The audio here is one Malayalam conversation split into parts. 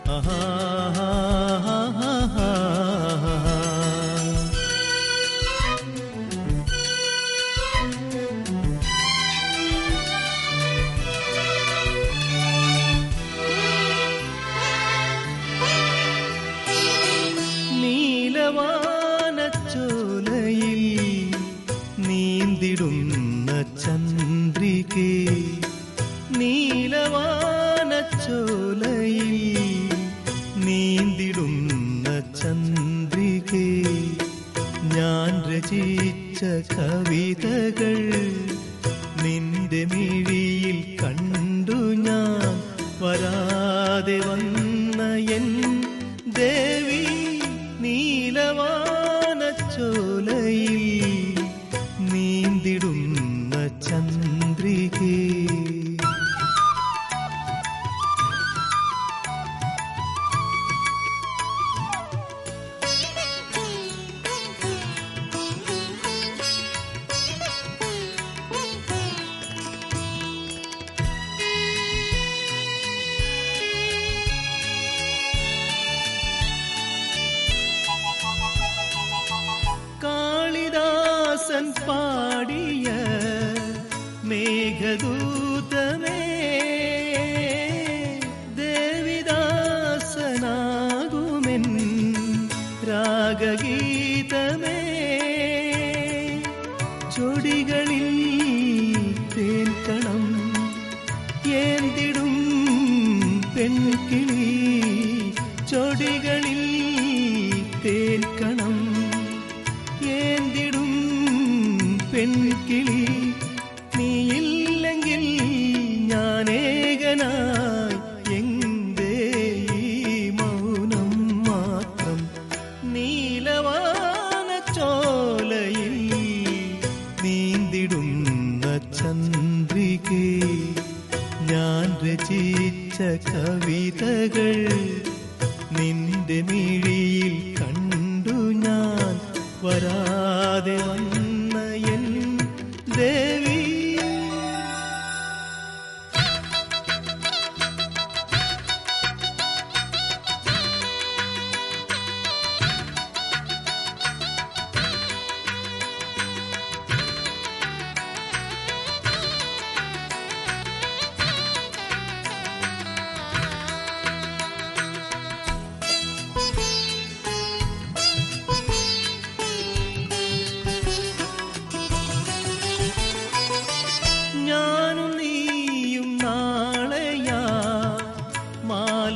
നീലവാനച്ചോലയിൽ നീന്തിടുന്ന ചന്ദ്രികേ, നീലവാനച്ചോലയിൽ നീന്തിടുന്ന ചന്ദ്രികേ, ഞാൻ രചിച്ച കവിതകൾ നിന്റെ മിഴിയിൽ കണ്ടു ഞാൻ. വരാതെ വന്ന എൻ ദേവി നീലവാനച്ചോലയിൽ നീന്തിടുന്ന ചന്ദ്രികേ. കാളിദാസൻ പാടിയ മേഘദൂതമേ, ദേവിദാസനാകുമെൻ രാഗഗീതമേ, ചൊടികളിൽ തേൻകണം ഏന്തിടും പെൺകിളി, ചൊടികളിൽ തേൻകണം ഏന്തിടും പെൺകിളി, നീയില്ലെങ്കിൽ ഞാനേകനായി എന്തേ ഈ മൗനം മാത്രം. നീലവാനച്ചോലയിൽ നീന്തിടുന്ന ചന്ദ്രികേ, ഞാൻ രചിച്ച കവിതകൾ നിന്റെ മിഴിയിൽ കണ്ടു ഞാൻ. വരാതെ വന്ന എൻ ദേവി ഞാനും നീയും നാളെയാ മാല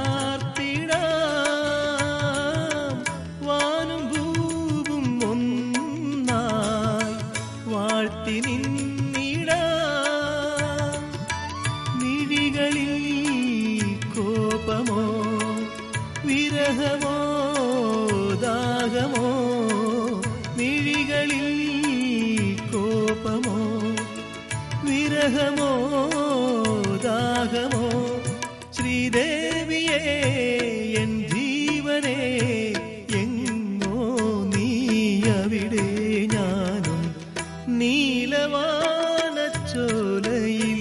ചാർത്തിടാം, വാനും ഭൂവും ഒന്നായി വാഴ്ത്തി നിന്നിടാം. മിഴികളിൽ കോപമോ വിരഹമോ ദാഹമോ, മിഴികളിൽ കോപമോ വിരഹമോ ദാഹമോ, ശ്രീദേവിയേ എൻ ജീവനേ എങ്ങോ നീ അവിടെ ഞാനും. നീലവാനച്ചോലയിൽ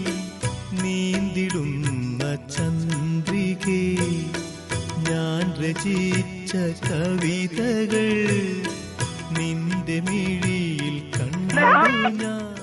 നീന്തിടുന്ന ചന്ദ്രികേ, ഞാൻ രചിച്ച കവിതകൾ നിന്റെ മിഴിയിൽ കണ്ടു ഞാൻ.